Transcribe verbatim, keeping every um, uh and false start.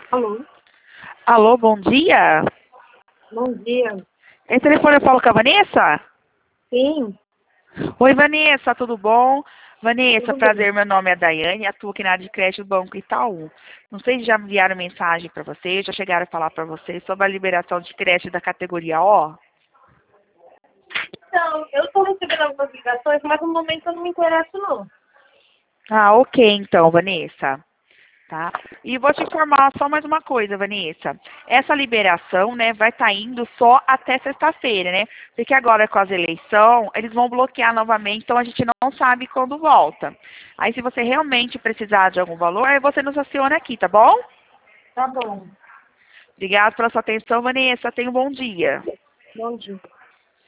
Alô? Alô, bom dia. Bom dia. Esse telefone eu falo com a Vanessa? Sim, Oi, Vanessa, tudo bom? Vanessa, tudo bem. prazer, meu nome é Daiane, atuo aqui na área de crédito do Banco Itaú. Não sei se já enviaram mensagem para você, já chegaram a falar para você sobre a liberação de crédito da categoria O? Então, eu estou recebendo algumas ligações, mas no momento eu não me interesso, não. Ah, ok, então, Vanessa. Tá? E vou te informar só mais uma coisa, Vanessa. Essa liberação, né, vai estar indo só até sexta-feira, né? Porque agora com as eleições, eles vão bloquear novamente, então a gente não sabe quando volta. Aí se você realmente precisar de algum valor, aí você nos aciona aqui, tá bom? Tá bom. Obrigada pela sua atenção, Vanessa. Tenha um bom dia. Bom dia.